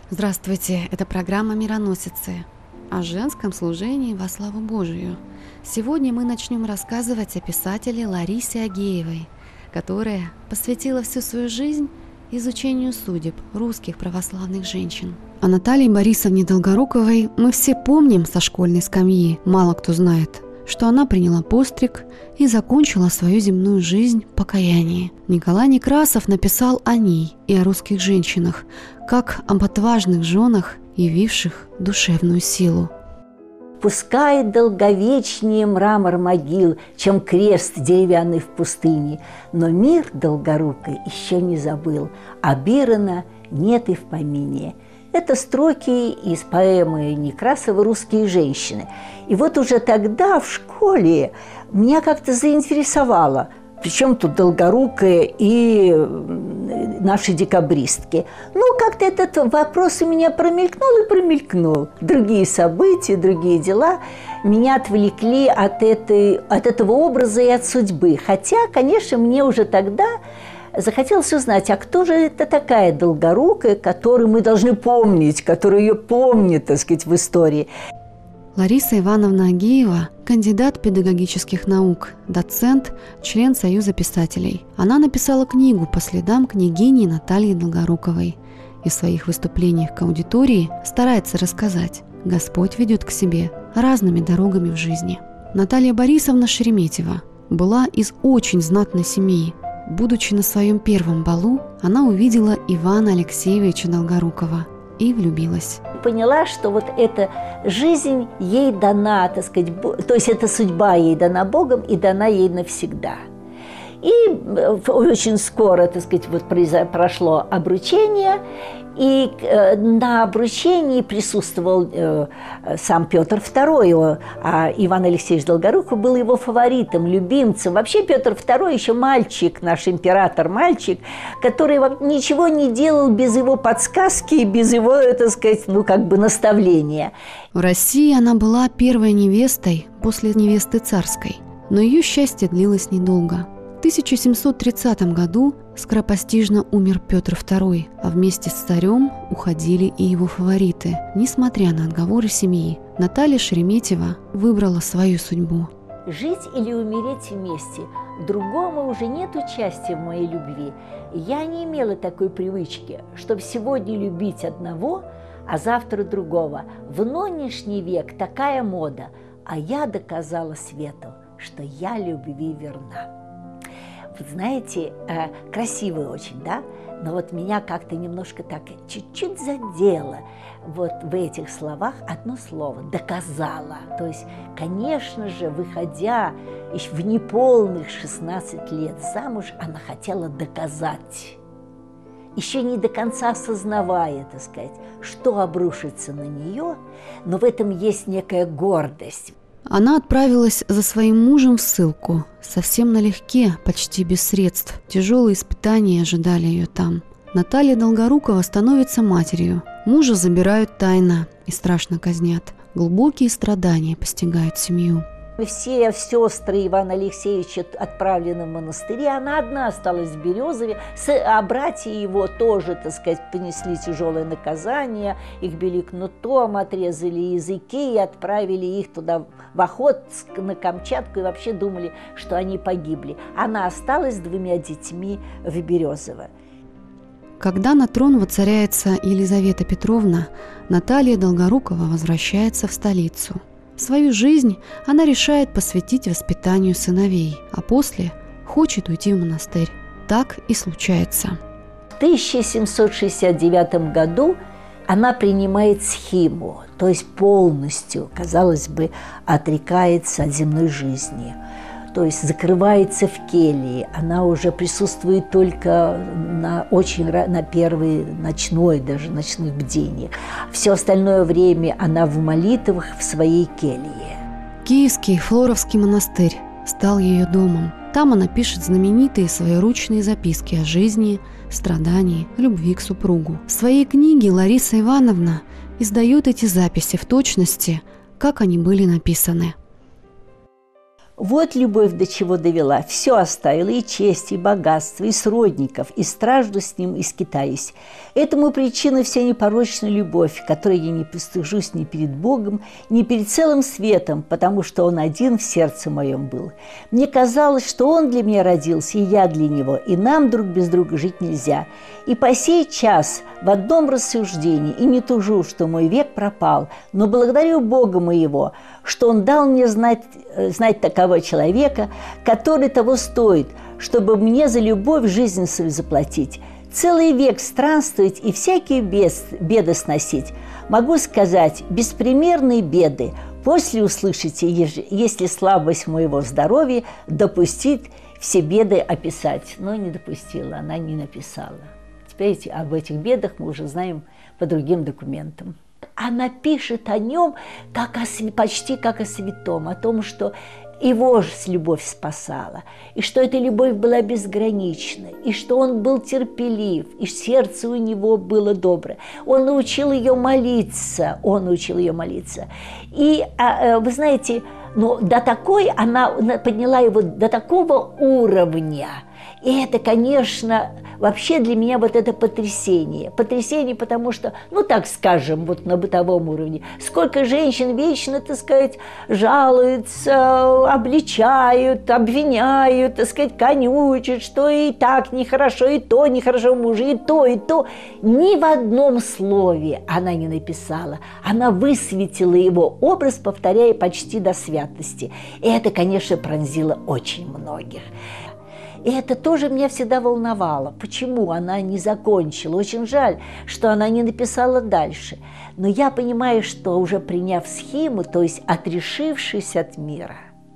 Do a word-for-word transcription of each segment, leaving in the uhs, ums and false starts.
Здравствуйте, это программа «Мироносицы» о женском служении во славу Божию. Сегодня мы начнем рассказывать о писателе Ларисе Агеевой, которая посвятила всю свою жизнь изучению судеб русских православных женщин. О Наталье Борисовне Долгоруковой мы все помним со школьной скамьи, мало кто знает, что она приняла постриг и закончила свою земную жизнь в покаянии. Николай Некрасов написал о ней и о русских женщинах, как об отважных женах, явивших душевную силу. «Пускай долговечнее мрамор могил, чем крест деревянный в пустыне, но мир долгорукой еще не забыл, а Бирона нет и в помине». Это строки из поэмы Некрасова «Русские женщины». И вот уже тогда в школе меня как-то заинтересовало, причем тут Долгорукая и наши декабристки. Ну, как-то этот вопрос у меня промелькнул и промелькнул. Другие события, другие дела меня отвлекли от, этой, от этого образа и от судьбы. Хотя, конечно, мне уже тогда захотелось узнать, а кто же это такая Долгорукая, которую мы должны помнить, которую ее помнят, так сказать, в истории. Лариса Ивановна Агеева – кандидат педагогических наук, доцент, член Союза писателей. Она написала книгу по следам княгини Натальи Долгоруковой и в своих выступлениях к аудитории старается рассказать: Господь ведет к себе разными дорогами в жизни. Наталья Борисовна Шереметьева была из очень знатной семьи. Будучи на своем первом балу, она увидела Ивана Алексеевича Долгорукова и влюбилась. Поняла, что вот эта жизнь ей дана, так сказать, то есть эта судьба ей дана Богом и дана ей навсегда. И очень скоро, так сказать, вот прошло обручение, и на обручении присутствовал э, сам Петр Второй, а Иван Алексеевич Долгоруков был его фаворитом, любимцем. Вообще Петр Второй еще мальчик, наш император-мальчик, который ничего не делал без его подсказки и без его, так сказать, ну как бы наставления. В России она была первой невестой после невесты царской, но ее счастье длилось недолго. В тысяча семьсот тридцатом году скоропостижно умер Петр Второй, а вместе с царем уходили и его фавориты. Несмотря на отговоры семьи, Наталья Шереметьева выбрала свою судьбу. Жить или умереть вместе. Другому уже нет участия в моей любви. Я не имела такой привычки, чтобы сегодня любить одного, а завтра другого. В нынешний век такая мода, а я доказала свету, что я любви верна. Знаете, красивый очень, да? Но вот меня как-то немножко так чуть-чуть задело вот в этих словах одно слово – «доказала». То есть, конечно же, выходя в неполных шестнадцать лет замуж, она хотела доказать, еще не до конца осознавая, так сказать, что обрушится на нее, но в этом есть некая гордость. Она отправилась за своим мужем в ссылку, совсем налегке, почти без средств. Тяжелые испытания ожидали ее там. Наталья Долгорукова становится матерью. Мужа забирают тайно и страшно казнят. Глубокие страдания постигают семью. Все сестры Ивана Алексеевича отправлены в монастыри, она одна осталась в Березове, а братья его тоже, так сказать, понесли тяжелое наказание, их били кнутом, отрезали языки и отправили их туда в Охотск, на Камчатку, и вообще думали, что они погибли. Она осталась с двумя детьми в Березово. Когда на трон воцаряется Елизавета Петровна, Наталья Долгорукова возвращается в столицу. Свою жизнь она решает посвятить воспитанию сыновей, а после хочет уйти в монастырь. Так и случается. В тысяча семьсот шестьдесят девятом году она принимает схиму, то есть полностью, казалось бы, отрекается от земной жизни. То есть закрывается в келье, она уже присутствует только на, очень, на первой ночной, даже ночных бдениях. Все остальное время она в молитвах в своей келье. Киевский Флоровский монастырь стал ее домом. Там она пишет знаменитые своеручные записки о жизни, страдании, любви к супругу. В своей книге Лариса Ивановна издает эти записи в точности, как они были написаны. Вот любовь до чего довела, все оставила, и честь, и богатство, и сродников, и стражду с ним, и скитаюсь. Этому причина вся непорочная любовь, которой я не постыжусь ни перед Богом, ни перед целым светом, потому что Он один в сердце моем был. Мне казалось, что Он для меня родился, и я для Него, и нам друг без друга жить нельзя. И по сей час в одном рассуждении, и не тужу, что мой век пропал, но благодарю Бога моего, что Он дал мне знать, знать такого человека, который того стоит, чтобы мне за любовь жизнь свою заплатить, целый век странствовать и всякие бед, беды сносить. Могу сказать, беспримерные беды после услышите, если слабость моего здоровья допустит все беды описать. Но не допустила, она не написала. Теперь об этих бедах мы уже знаем по другим документам. Она пишет о нем как о, почти как о святом, о том, что его же любовь спасала, и что эта любовь была безгранична, и что он был терпелив, и сердце у него было доброе. Он научил ее молиться, он научил ее молиться. И, вы знаете, ну, до такой, она подняла его до такого уровня. И это, конечно, вообще для меня вот это потрясение. Потрясение, потому что, ну, так скажем, вот на бытовом уровне, сколько женщин вечно, так сказать, жалуются, обличают, обвиняют, так сказать, конючат, что и так нехорошо, и то нехорошо мужу, и то, и то. Ни в одном слове она не написала. Она высветила его образ, повторяя почти до святости. И это, конечно, пронзило очень многих. И это тоже меня всегда волновало. Почему она не закончила? Очень жаль, что она не написала дальше. Но я понимаю, что уже приняв схему, то есть отрешившись от мира,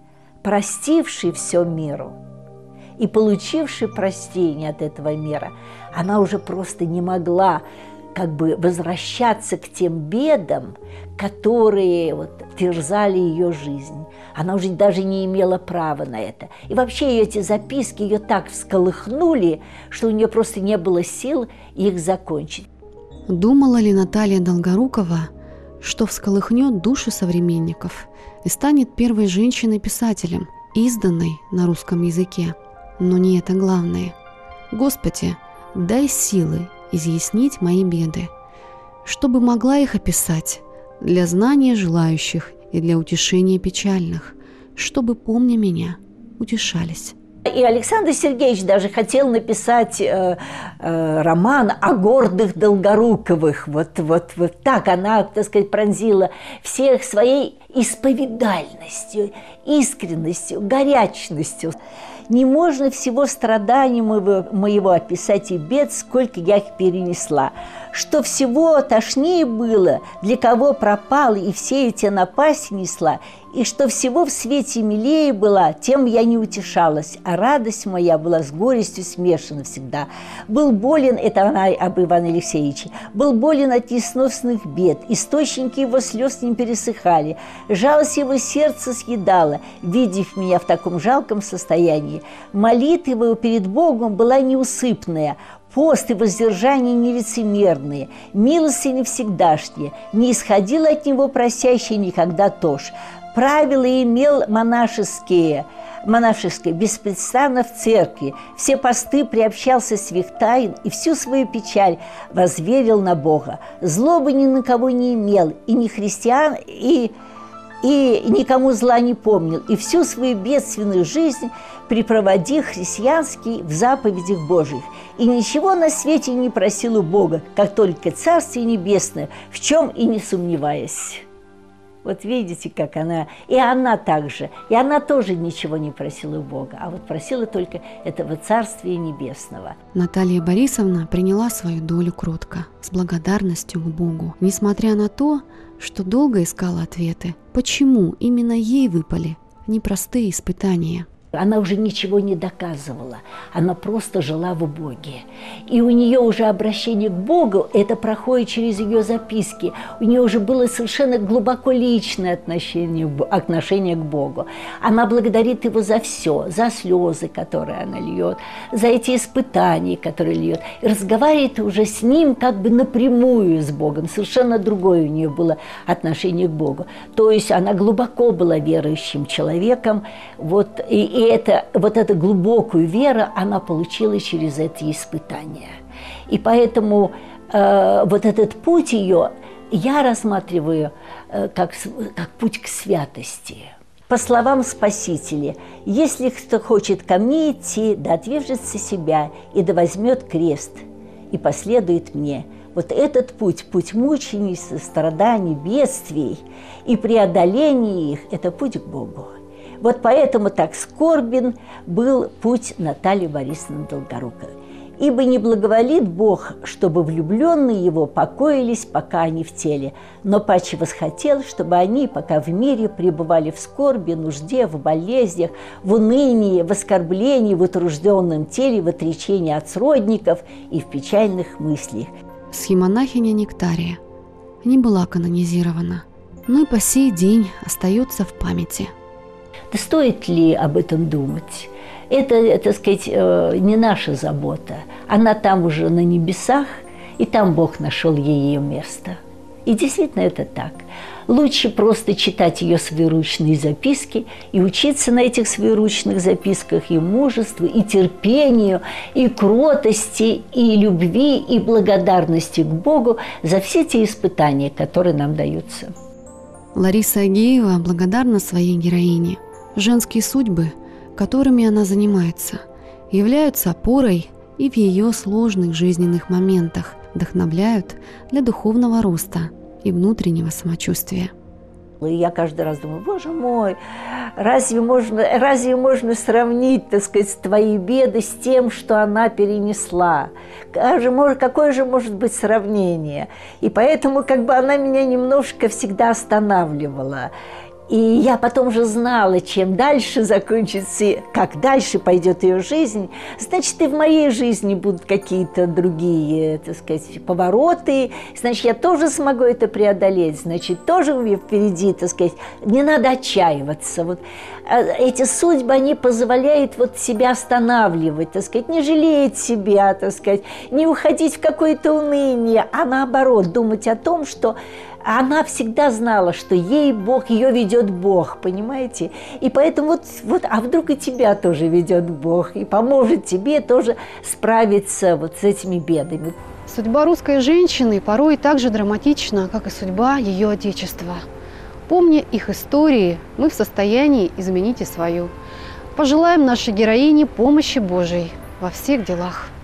простивший все миру и получивший прощение от этого мира, она уже просто не могла как бы возвращаться к тем бедам, которые вот терзали ее жизнь. Она уже даже не имела права на это. И вообще эти записки ее так всколыхнули, что у нее просто не было сил их закончить. Думала ли Наталья Долгорукова, что всколыхнет души современников и станет первой женщиной-писателем, изданной на русском языке? Но не это главное. Господи, дай силы изъяснить мои беды, чтобы могла их описать для знания желающих и для утешения печальных, чтобы, помня меня, утешались. И Александр Сергеевич даже хотел написать э, э, роман о гордых Долгоруковых. Вот, вот, вот так она, так сказать, пронзила всех своей исповедальностью, искренностью, горячностью. Не можно всего страдания моего, моего описать и бед, сколько я их перенесла. Что всего тошнее было, для кого пропала и все эти напасти несла, и что всего в свете милее была, тем я не утешалась, а радость моя была с горестью смешана всегда. Был болен, это она об Иване Алексеевиче, был болен от несносных бед, источники его слез не пересыхали, жалость его сердце съедала, видев меня в таком жалком состоянии. Молитва его перед Богом была неусыпная, пост и воздержание нелицемерные, милости не всегдашние, не исходило от него просящий никогда тож. Правила имел монашеские, монашеские, беспрестанно в церкви, все посты приобщался свих тайн и всю свою печаль возверил на Бога. Злобы ни на кого не имел, и ни христиан, и, и никому зла не помнил, и всю свою бедственную жизнь припроводи христианский в заповедях Божьих. И ничего на свете не просил у Бога, как только Царствие Небесное, в чем и не сомневаясь. Вот видите, как она, и она также, и она тоже ничего не просила у Бога, а вот просила только этого Царствия Небесного. Наталья Борисовна приняла свою долю кротко, с благодарностью к Богу, несмотря на то, что долго искала ответы, почему именно ей выпали непростые испытания. Она уже ничего не доказывала, она просто жила в Боге. И у нее уже обращение к Богу, это проходит через ее записки. У нее уже было совершенно глубоко личное отношение, отношение к Богу. Она благодарит Его за все, за слезы, которые она льет, за эти испытания, которые льет. И разговаривает уже с Ним как бы напрямую с Богом. Совершенно другое у нее было отношение к Богу. То есть она глубоко была верующим человеком, вот, и И это, вот эту глубокую веру она получила через эти испытания. И поэтому э, вот этот путь ее я рассматриваю э, как, как путь к святости. По словам Спасителя, если кто хочет ко мне идти, да отвержется себя и да возьмет крест и последует мне. Вот этот путь, путь мучений, страданий, бедствий и преодоления их – это путь к Богу. Вот поэтому так скорбен был путь Натальи Борисовны Долгорукой. «Ибо не благоволит Бог, чтобы влюбленные Его покоились, пока они в теле, но паче восхотел, чтобы они, пока в мире, пребывали в скорби, нужде, в болезнях, в унынии, в оскорблении, в утружденном теле, в отречении от сродников и в печальных мыслях». Схимонахиня Нектария не была канонизирована, но и по сей день остается в памяти. Да стоит ли об этом думать? Это, так сказать, не наша забота. Она там уже на небесах, и там Бог нашел ей ее место. И действительно это так. Лучше просто читать ее своеручные записки и учиться на этих своеручных записках и мужеству, и терпению, и кротости, и любви, и благодарности к Богу за все те испытания, которые нам даются. Лариса Агеева благодарна своей героине. Женские судьбы, которыми она занимается, являются опорой и в ее сложных жизненных моментах вдохновляют для духовного роста и внутреннего самочувствия. И я каждый раз думаю, боже мой, разве можно, разве можно сравнить, так сказать, твои беды с тем, что она перенесла? Какое же может быть сравнение? И поэтому как бы она меня немножко всегда останавливала. И я потом же знала, чем дальше закончится, как дальше пойдет ее жизнь, значит, и в моей жизни будут какие-то другие, так сказать, повороты, значит, я тоже смогу это преодолеть, значит, тоже у меня впереди, так сказать, не надо отчаиваться. Вот эти судьбы, они позволяют вот себя останавливать, так сказать, не жалеть себя, так сказать, не уходить в какое-то уныние, а наоборот, думать о том, что она всегда знала, что ей Бог, ее ведет Бог, понимаете? И поэтому вот, вот, а вдруг и тебя тоже ведет Бог, и поможет тебе тоже справиться вот с этими бедами. Судьба русской женщины порой так же драматична, как и судьба ее отечества. Помня их истории, мы в состоянии изменить и свою. Пожелаем нашей героине помощи Божией во всех делах.